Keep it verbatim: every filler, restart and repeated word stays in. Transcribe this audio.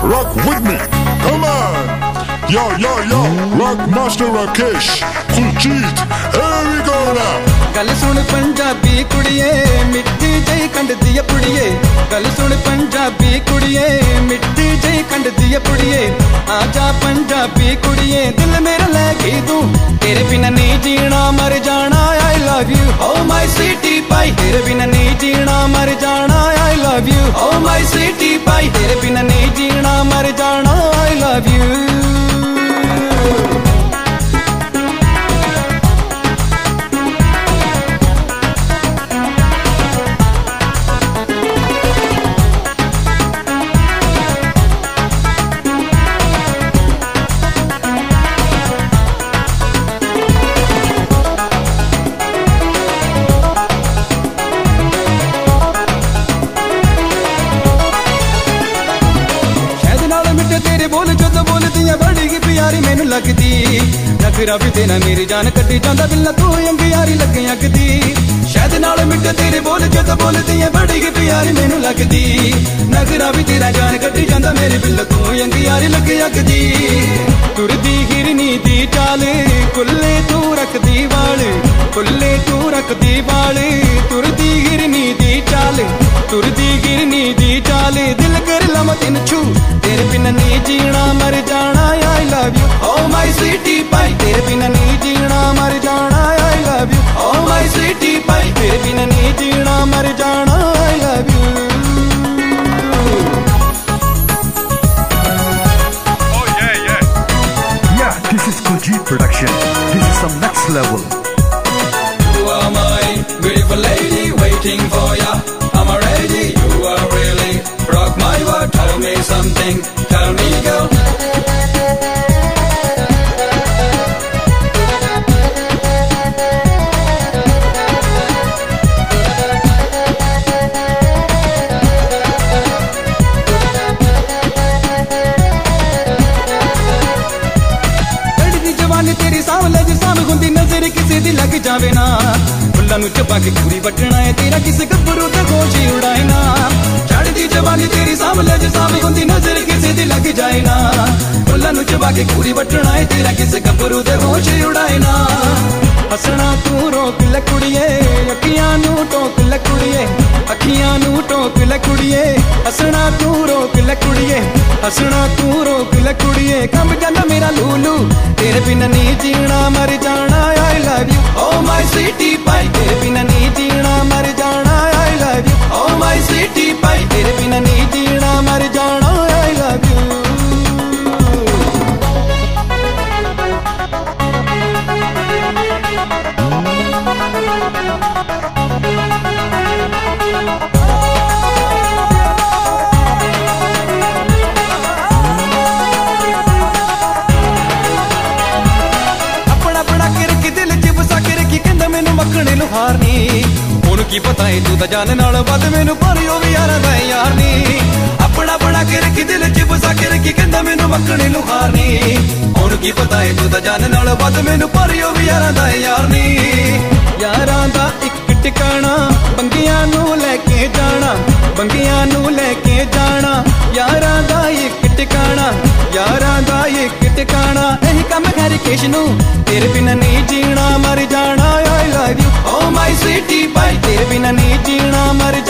rock with me, come on. Yo, yo, yo, rock master Rakesh, Kuljeet, here we go now. गल सुन पंजाबी कुड़िए मिट्टी जई कंड दिए पुड़िए गल सुन पंजाबी कुड़िए मिट्टी जई कंड दिए पुड़िए आजा पंजाबी कुड़िए दिल मेरा ले गई तू तेरे बिना नहीं जीना मर जाना I love you oh my city pie तेरे बिना नहीं जीना मर जाना I love you oh my city pie तेरे बिना नहीं जीना मर जाना आई लव यू तेरे बोल जो तो बोलती है बड़ी की प्यारी मैनू लगदी नखरा भी तेना मेरी जान कटी जांदा बिल्ला तू अंग यारी लगे अगदी शायद नाल मिट्टे तेरे बोल जो तो बोलती है बड़ी की प्यारी मैनू लगदी नखरा भी तेरा जान कटी जांदा मेरे बिल्ला तू अंग यारी लगे अगदी तुरदी हिरनी दी चाल कुल्ले तू रखदी वाल कुल्ले तू रखदी वाल तुरदी हिरनी दी चाल तुरदी गिरनी दी चाल दिल कर लम तेन छू तेरे बिना नहीं जीना मर जाना I love you oh my city pie तेरे बिना नहीं जीना मर जाना I love you oh my city pie तेरे बिना नहीं जीना मर जाना I love you Oh yeah yeah yeah this is Kuljeet production this is some next level You are my beautiful lady waiting for ya I'm ready you are really rock my world tell me something tell me girl तेरी सावले जी साम हुंदी नजर किसी दी लग जावे ना फुल्लां नू चबा के पूरी वटना है तेरा किसी गब्बरू ते होश ही उड़ाए ना चढ़दी जवानी तेरी सावले जी साम हुंदी नजर किसी दी लग जाए ना फुल्लां नू चबा के पूरी वटना है तेरा किसी गब्बरू ते होश ही उड़ाए ना हसना तू रोक ले कुड़िए अखियां नू टोक ले कुड़िए अखियां नू टोक ले कुड़िए हसना तू रोक ले कुड़िए हसना तू रोक ले कुड़िए कम जाना मेरा लूलू तेरे बिना नहीं जीना मर जाना I love you oh my city pie तेरे बिना नहीं जीना मर जाना I love you oh my city pie तेरे बिना नहीं जीना मर जाना आई लव यू मखने लुहारनी ओनू की पता है तू ता जान नाल वध मैनू पर ओ भी यारा दा यार नी अपना बड़ा के रखी दिल च बसा के रखी कहंदा मैनू मखने लुहारनी ओनू की पता है तू ता जान नाल वध मैनू पर ओ भी यारा दा यार नी यारां दा इक टिकाणा बंगियां नू लेके जाना बंगियां नू लेके जाना यारां दा इक टिकाणा यारां दा इक टिकाणा यही कम है रकेश नू तेरे बिना नहीं जीना मर जाना I love you oh my city pie तेरे बिना नहीं जीना मर